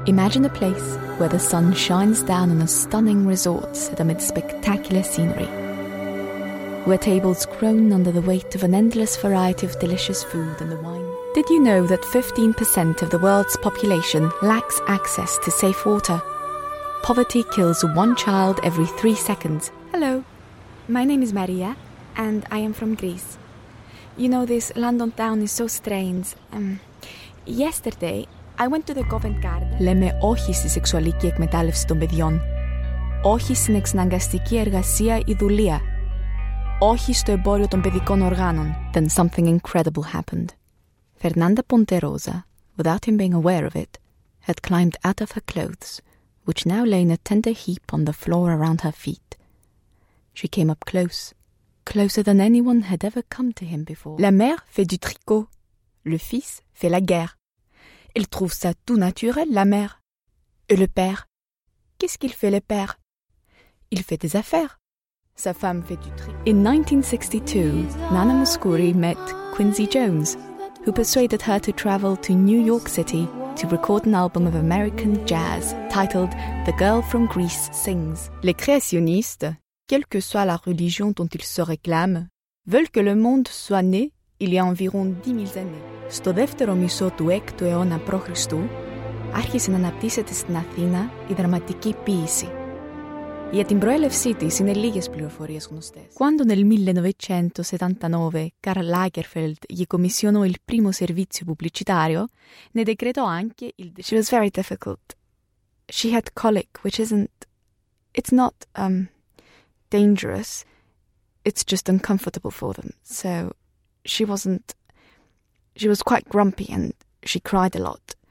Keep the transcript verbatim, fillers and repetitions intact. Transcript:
Imagine a place where the sun shines down on a stunning resort set amid spectacular scenery, where tables groan under the weight of an endless variety of delicious food and the wine. Did you know that fifteen percent of the world's population lacks access to safe water? Poverty kills one child every three seconds. Hello, my name is Maria, and I am from Greece. You know, this London town is so strange. Um, yesterday, I went to the Covent Garden. Λέμε όχι στη σεξουαλική εκμετάλλευση των παιδιών. Όχι στην εξαναγκαστική εργασία ή δουλεία. Όχι στο εμπόριο των παιδικών οργάνων. Then something incredible happened. Fernanda Ponterosa, without him being aware of it, had climbed out of her clothes, which now lay in a tender heap on the floor around her feet. She came up close, closer than anyone had ever come to him before. La mère fait du tricot. Le fils fait la guerre. Il trouve ça tout naturel, la mère. Et le père? Qu'est-ce qu'il fait, le père? Il fait des affaires. Sa femme fait du tricot. In nineteen sixty-two, Nana Mouskouri met Quincy Jones, who persuaded her to travel to New York City to record an album of American jazz titled The Girl from Greece Sings. Les créationnistes, quelle que soit la religion dont ils se réclament, veulent que le monde soit né il y a environ dix mille années. Στο δεύτερο μισό του έκτου αιώνα π.Χ. άρχισε να αναπτύσσεται στην Αθήνα η δραματική ποίηση. Για την προέλευσή της είναι λίγες πληροφορίες γνωστές. Quando nel millenovecentosettantanove Karl Lagerfeld gli commissionò il primo servizio pubblicitario, ne decretò anche il... She was very difficult. She had colic, which isn't... It's not um, dangerous. It's just uncomfortable for them. So she wasn't... She was quite grumpy and she cried a lot.